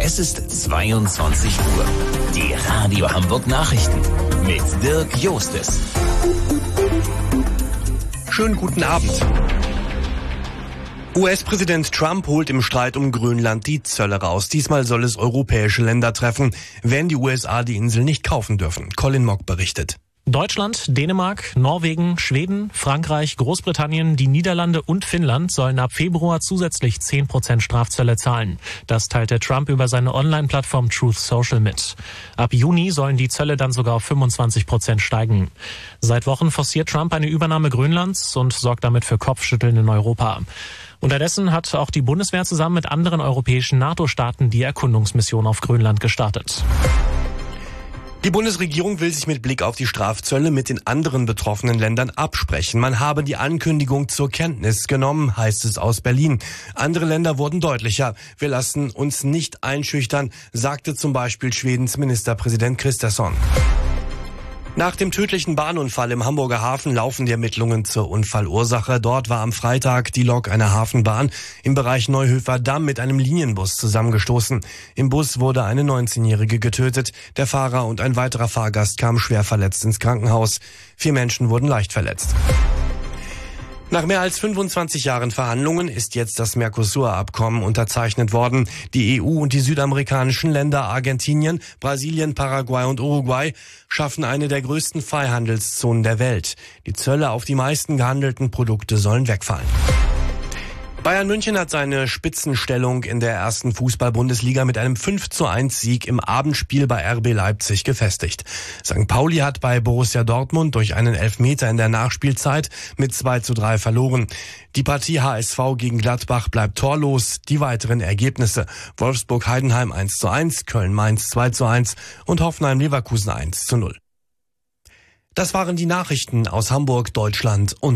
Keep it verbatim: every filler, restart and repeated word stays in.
Es ist zweiundzwanzig Uhr. Die Radio Hamburg Nachrichten mit Dirk Jostes. Schönen guten Abend. U S-Präsident Trump holt im Streit um Grönland die Zölle raus. Diesmal soll es europäische Länder treffen, wenn die U S A die Insel nicht kaufen dürfen. Colin Mock berichtet. Deutschland, Dänemark, Norwegen, Schweden, Frankreich, Großbritannien, die Niederlande und Finnland sollen ab Februar zusätzlich zehn Prozent Strafzölle zahlen. Das teilte Trump über seine Online-Plattform Truth Social mit. Ab Juni sollen die Zölle dann sogar auf fünfundzwanzig Prozent steigen. Seit Wochen forciert Trump eine Übernahme Grönlands und sorgt damit für Kopfschütteln in Europa. Unterdessen hat auch die Bundeswehr zusammen mit anderen europäischen NATO-Staaten die Erkundungsmission auf Grönland gestartet. Die Bundesregierung will sich mit Blick auf die Strafzölle mit den anderen betroffenen Ländern absprechen. Man habe die Ankündigung zur Kenntnis genommen, heißt es aus Berlin. Andere Länder wurden deutlicher. Wir lassen uns nicht einschüchtern, sagte zum Beispiel Schwedens Ministerpräsident Kristersson. Nach dem tödlichen Bahnunfall im Hamburger Hafen laufen die Ermittlungen zur Unfallursache. Dort war am Freitag die Lok einer Hafenbahn im Bereich Neuhöfer Damm mit einem Linienbus zusammengestoßen. Im Bus wurde eine neunzehnjährige getötet. Der Fahrer und ein weiterer Fahrgast kamen schwer verletzt ins Krankenhaus. Vier Menschen wurden leicht verletzt. Nach mehr als fünfundzwanzig Jahren Verhandlungen ist jetzt das Mercosur-Abkommen unterzeichnet worden. Die E U und die südamerikanischen Länder Argentinien, Brasilien, Paraguay und Uruguay schaffen eine der größten Freihandelszonen der Welt. Die Zölle auf die meisten gehandelten Produkte sollen wegfallen. Bayern München hat seine Spitzenstellung in der ersten Fußball-Bundesliga mit einem fünf zu eins Sieg im Abendspiel bei R B Leipzig gefestigt. Sankt Pauli hat bei Borussia Dortmund durch einen Elfmeter in der Nachspielzeit mit zwei zu drei verloren. Die Partie H S V gegen Gladbach bleibt torlos. Die weiteren Ergebnisse: Wolfsburg-Heidenheim eins zu eins, Köln-Mainz zwei zu eins und Hoffenheim-Leverkusen eins zu null. Das waren die Nachrichten aus Hamburg, Deutschland und